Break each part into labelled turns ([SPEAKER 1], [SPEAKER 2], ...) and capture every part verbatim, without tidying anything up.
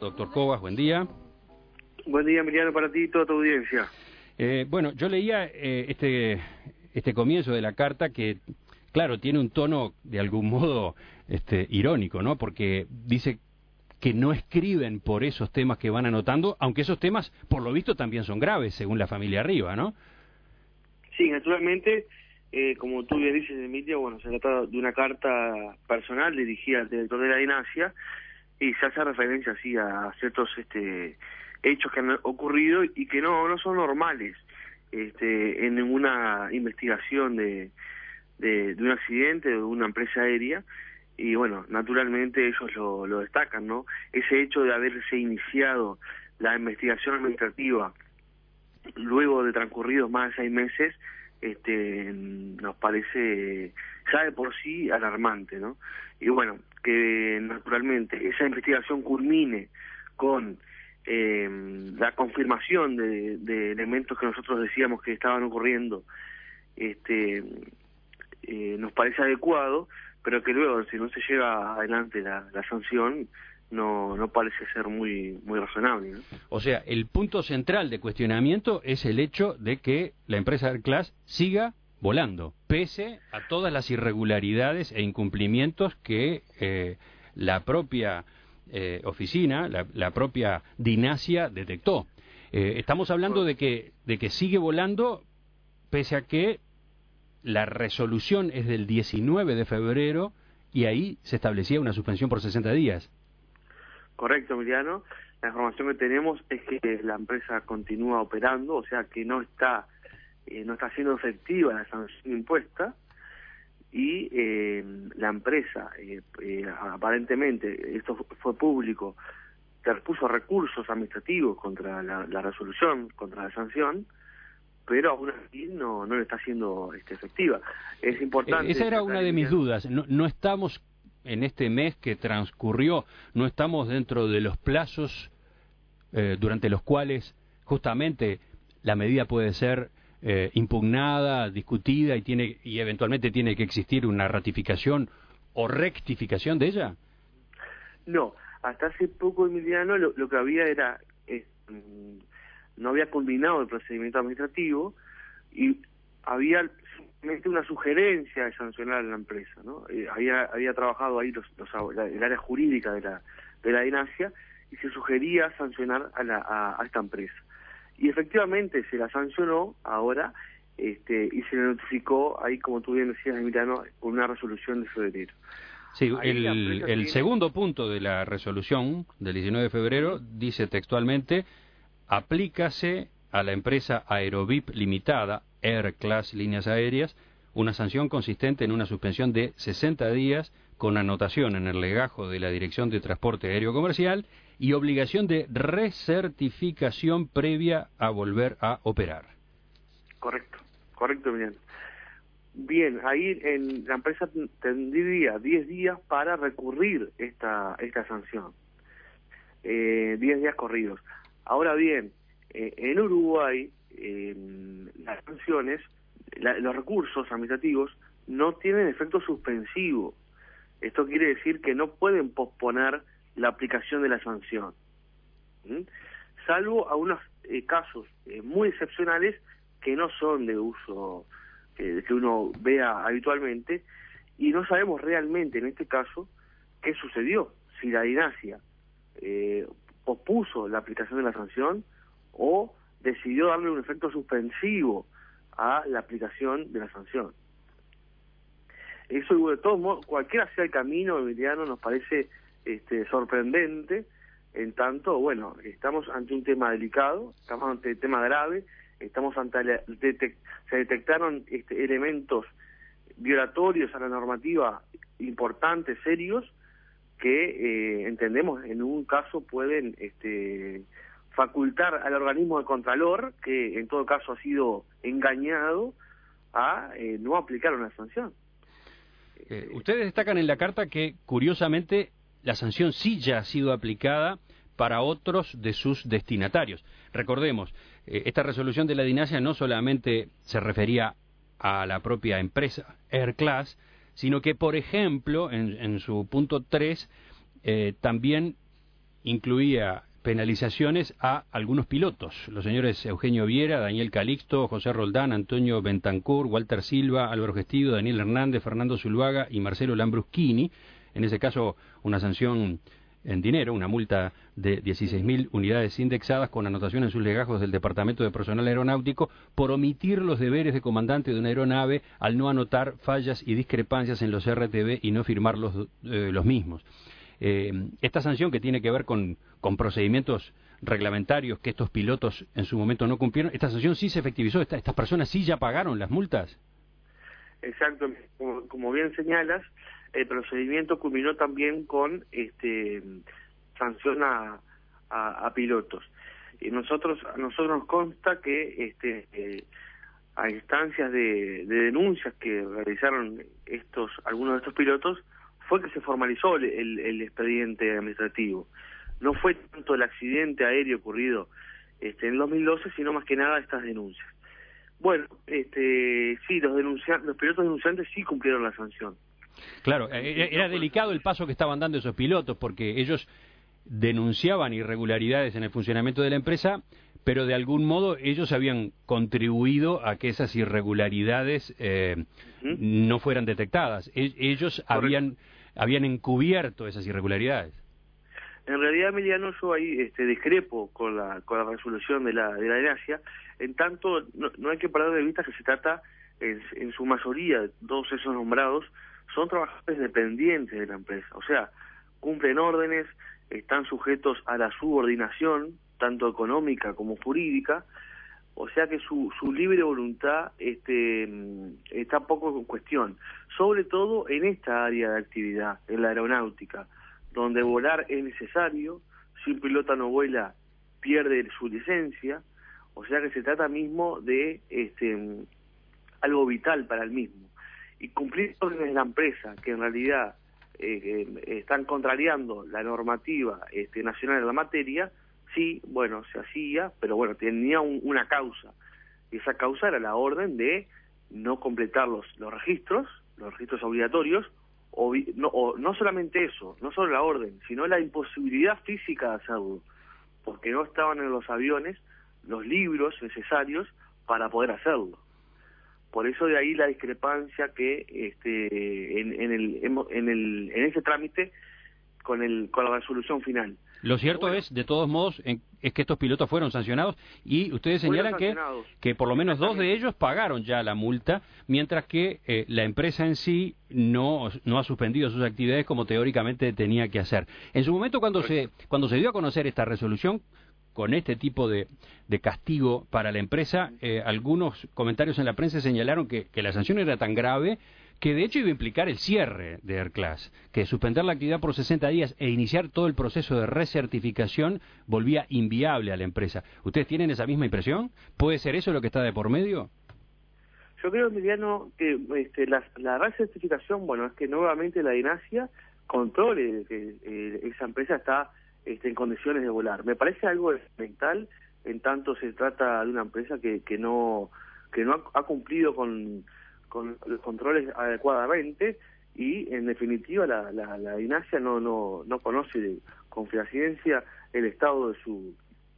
[SPEAKER 1] doctor Cobas, buen día.
[SPEAKER 2] Buen día, Emiliano, para ti y toda tu audiencia.
[SPEAKER 1] Eh, bueno, yo leía eh, este, este comienzo de la carta que, claro, tiene un tono de algún modo este, irónico, ¿no? Porque dice que no escriben por esos temas que van anotando, aunque esos temas, por lo visto, también son graves, según la familia Arriba, ¿no?
[SPEAKER 2] Sí, naturalmente, eh, como tú bien dices, Emilia, bueno, se trata de una carta personal dirigida al director de la Dinasia y se hace referencia así a ciertos este, hechos que han ocurrido y que no no son normales este, en ninguna investigación de, de, de un accidente o de una empresa aérea. Y bueno, naturalmente ellos lo, lo destacan, ¿no? Ese hecho de haberse iniciado la investigación administrativa luego de transcurridos más de seis meses, este, nos parece ya de por sí alarmante, ¿no? Y bueno, que naturalmente esa investigación culmine con eh, la confirmación de, de elementos que nosotros decíamos que estaban ocurriendo, este, eh, nos parece adecuado, pero que luego, si no se lleva adelante la, la sanción, no no parece ser muy muy razonable, ¿no?
[SPEAKER 1] O sea, el punto central de cuestionamiento es el hecho de que la empresa AirClass siga volando, pese a todas las irregularidades e incumplimientos que eh, la propia eh, oficina, la, la propia Dinasia detectó. Eh, estamos hablando de que de que sigue volando, pese a que la resolución es del diecinueve de febrero y ahí se establecía una suspensión por sesenta días.
[SPEAKER 2] Correcto, Emiliano. La información que tenemos es que la empresa continúa operando, o sea que no está eh, no está siendo efectiva la sanción impuesta y eh, la empresa, eh, eh, aparentemente, esto fue público, interpuso recursos administrativos contra la, la resolución, contra la sanción, pero aún así no, no le está siendo este, efectiva. Es importante...
[SPEAKER 1] Esa era una de mis dudas. No, no estamos... en este mes que transcurrió, no estamos dentro de los plazos eh, durante los cuales justamente la medida puede ser eh, impugnada, discutida y tiene y eventualmente tiene que existir una ratificación o rectificación de ella.
[SPEAKER 2] No, hasta hace poco, Emiliano, lo, lo que había era eh, no había culminado el procedimiento administrativo y había simplemente una sugerencia de sancionar a la empresa, ¿no? Eh, había había trabajado ahí los, los, la, el área jurídica de la de la Dinasia y se sugería sancionar a, la, a, a esta empresa. Y efectivamente se la sancionó ahora este, y se le notificó ahí, como tú bien decías, Emiliano, con una resolución de febrero.
[SPEAKER 1] Sí, el, el tiene... segundo punto de la resolución del diecinueve de febrero dice textualmente: aplícase a la empresa Aerovip Limitada, AirClass Líneas Aéreas, una sanción consistente en una suspensión de sesenta días con anotación en el legajo de la Dirección de Transporte Aéreo Comercial y obligación de recertificación previa a volver a operar.
[SPEAKER 2] Correcto, correcto, Emiliano. Bien, ahí en la empresa tendría diez días para recurrir esta esta sanción. Eh, diez días corridos. Ahora bien, eh, en Uruguay eh, las sanciones, la, los recursos administrativos no tienen efecto suspensivo. Esto quiere decir que no pueden posponer la aplicación de la sanción, ¿Mm? salvo a unos eh, casos eh, muy excepcionales que no son de uso que, que uno vea habitualmente, y no sabemos realmente en este caso qué sucedió, si la Dinasia eh, pospuso la aplicación de la sanción o decidió darle un efecto suspensivo a la aplicación de la sanción. Eso, de todos modos, cualquiera sea el camino, Emiliano, nos parece este, sorprendente, en tanto, bueno, estamos ante un tema delicado, estamos ante un tema grave, estamos ante la, detec, se detectaron este, elementos violatorios a la normativa importantes, serios, que eh, entendemos en un caso pueden este, facultar al organismo de Contralor, que en todo caso ha sido engañado, a eh, no aplicar una sanción.
[SPEAKER 1] Eh, ustedes destacan en la carta que, curiosamente, la sanción sí ya ha sido aplicada para otros de sus destinatarios. Recordemos, eh, esta resolución de la Dinasia no solamente se refería a la propia empresa AirClass, sino que, por ejemplo, en, en su punto tres, eh, también incluía penalizaciones a algunos pilotos, los señores Eugenio Viera, Daniel Calixto, José Roldán, Antonio Bentancur, Walter Silva, Álvaro Gestido, Daniel Hernández, Fernando Zuluaga y Marcelo Lambrusquini. En ese caso, una sanción en dinero, una multa de dieciséis mil unidades indexadas con anotación en sus legajos del Departamento de Personal Aeronáutico por omitir los deberes de comandante de una aeronave al no anotar fallas y discrepancias en los R T B y no firmar los, eh, los mismos. Eh, esta sanción, que tiene que ver con, con procedimientos reglamentarios que estos pilotos en su momento no cumplieron, ¿esta sanción sí se efectivizó? ¿Esta, ¿Estas personas sí ya pagaron las multas?
[SPEAKER 2] Exacto, como, como bien señalas, el procedimiento culminó también con este sanción a, a, a pilotos. Y nosotros, a nosotros nos consta que este eh, a instancias de, de denuncias que realizaron estos algunos de estos pilotos, fue que se formalizó el, el, el expediente administrativo. No fue tanto el accidente aéreo ocurrido este, en el dos mil doce, sino más que nada estas denuncias. Bueno, este, sí, los denunciantes, los pilotos denunciantes sí cumplieron la sanción.
[SPEAKER 1] Claro, era delicado el paso que estaban dando esos pilotos, porque ellos denunciaban irregularidades en el funcionamiento de la empresa, pero de algún modo ellos habían contribuido a que esas irregularidades eh, uh-huh. no fueran detectadas. E- ellos habían, habían encubierto esas irregularidades.
[SPEAKER 2] En realidad, Emiliano, yo ahí este, discrepo con la, con la resolución de la de la DENASIA. En tanto, no, no hay que perder de vista que se trata, en, en su mayoría, todos esos nombrados, son trabajadores dependientes de la empresa. O sea, cumplen órdenes, están sujetos a la subordinación, tanto económica como jurídica, o sea que su, su libre voluntad este, está poco en cuestión, sobre todo en esta área de actividad, en la aeronáutica, donde volar es necesario. Si un piloto no vuela, pierde su licencia, o sea que se trata mismo de este, algo vital para el mismo. Y cumplir órdenes de la empresa, que en realidad eh, eh, están contrariando la normativa este, nacional en la materia, sí, bueno, se hacía, pero bueno, tenía un, una causa, y esa causa era la orden de no completar los, los registros, los registros obligatorios, o no, o no solamente eso, no solo la orden, sino la imposibilidad física de hacerlo, porque no estaban en los aviones los libros necesarios para poder hacerlo. Por eso de ahí la discrepancia que este en, en el en el en ese trámite con el con la resolución final.
[SPEAKER 1] Lo cierto bueno, es, de todos modos, en, es que estos pilotos fueron sancionados y ustedes señalan que, que por lo menos dos de ellos pagaron ya la multa, mientras que eh, la empresa en sí no, no ha suspendido sus actividades como teóricamente tenía que hacer. En su momento, cuando se, cuando se dio a conocer esta resolución, con este tipo de, de castigo para la empresa, eh, algunos comentarios en la prensa señalaron que, que la sanción era tan grave que de hecho iba a implicar el cierre de Airclass, que suspender la actividad por sesenta días e iniciar todo el proceso de recertificación volvía inviable a la empresa. ¿Ustedes tienen esa misma impresión? ¿Puede ser eso lo que está de por medio?
[SPEAKER 2] Yo creo, Emiliano, que este, la, la recertificación, bueno, es que nuevamente la DENASIA controle que eh, esa empresa está este, en condiciones de volar. Me parece algo elemental, en tanto se trata de una empresa que, que no que no ha, ha cumplido con con los controles adecuadamente, y en definitiva la, la, la DENASIA no, no, no conoce con fehaciencia el estado de su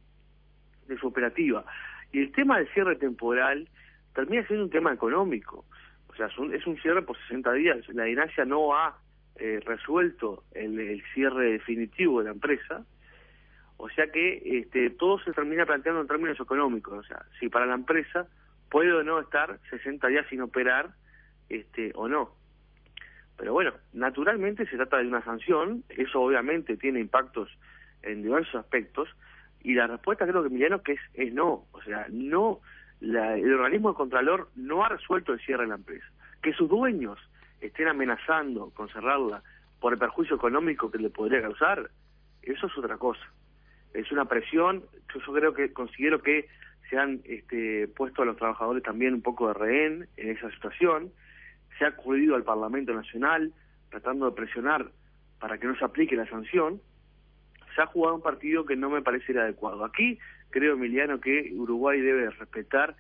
[SPEAKER 2] de su operativa. Y el tema del cierre temporal termina siendo un tema económico. O sea, es un, es un cierre por sesenta días. La DENASIA no ha eh, resuelto el, el cierre definitivo de la empresa. O sea que este, todo se termina planteando en términos económicos. O sea, si para la empresa puede o no estar sesenta días sin operar, este, o no. Pero bueno, naturalmente se trata de una sanción, eso obviamente tiene impactos en diversos aspectos, y la respuesta creo que, Emiliano, que es, es no. O sea, no, la, el organismo de Contralor no ha resuelto el cierre de la empresa. Que sus dueños estén amenazando con cerrarla por el perjuicio económico que le podría causar, eso es otra cosa. Es una presión. Yo, yo creo que considero que se han este, puesto a los trabajadores también un poco de rehén en esa situación. Se ha acudido al Parlamento Nacional tratando de presionar para que no se aplique la sanción. Se ha jugado un partido que no me parece el adecuado. Aquí creo, Emiliano, que Uruguay debe respetar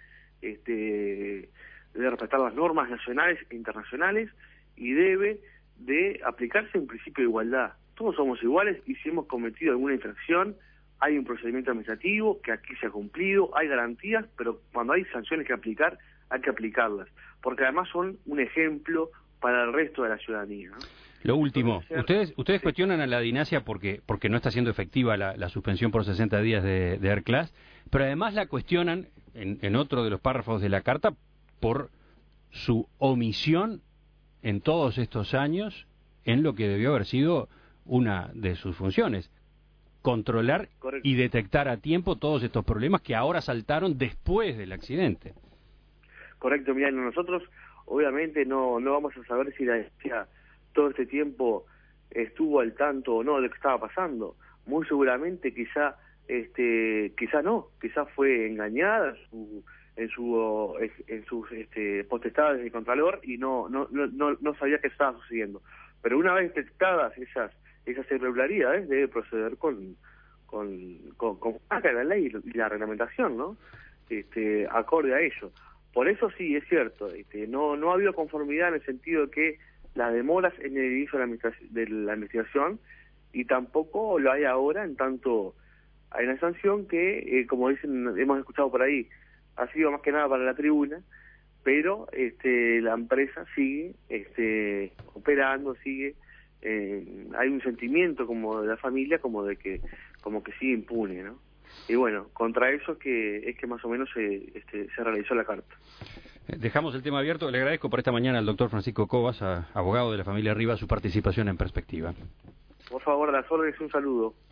[SPEAKER 2] este debe respetar las normas nacionales e internacionales, y debe de aplicarse un principio de igualdad. todos somos iguales y si hemos cometido alguna infracción, hay un procedimiento administrativo que aquí se ha cumplido, hay garantías, pero cuando hay sanciones que aplicar, hay que aplicarlas, porque además son un ejemplo para el resto de la ciudadanía, ¿no?
[SPEAKER 1] Lo último, ustedes ustedes sí. cuestionan a la DINASIA porque porque no está siendo efectiva la, la suspensión por sesenta días de, de AirClass, pero además la cuestionan en, en otro de los párrafos de la carta por su omisión en todos estos años en lo que debió haber sido una de sus funciones, controlar Correcto. y detectar a tiempo todos estos problemas que ahora saltaron después del accidente.
[SPEAKER 2] Correcto, mira, nosotros obviamente no no vamos a saber si la DINASIA todo este tiempo estuvo al tanto o no de lo que estaba pasando. Muy seguramente quizá este quizá no, quizá fue engañada en su en su en sus este, potestades de contralor y no no no no sabía qué estaba sucediendo. Pero una vez detectadas esas esas irregularidades debe proceder con con con, con la ley y la reglamentación, ¿no? Este acorde a ello. Por eso sí es cierto, este, no no ha habido conformidad en el sentido de que las demoras en el inicio de la, de la investigación y tampoco lo hay ahora, en tanto hay una sanción que, eh, como dicen, hemos escuchado por ahí, ha sido más que nada para la tribuna, pero este, la empresa sigue este, operando, sigue, eh, hay un sentimiento como de la familia como de que como que sigue impune, ¿no? Y bueno, contra eso es que es que más o menos se, este, se realizó la carta.
[SPEAKER 1] Dejamos el tema abierto. Le agradezco por esta mañana al doctor Francisco Cobas, abogado de la familia Rivas, su participación en Perspectiva.
[SPEAKER 2] Por favor, a las órdenes, un saludo.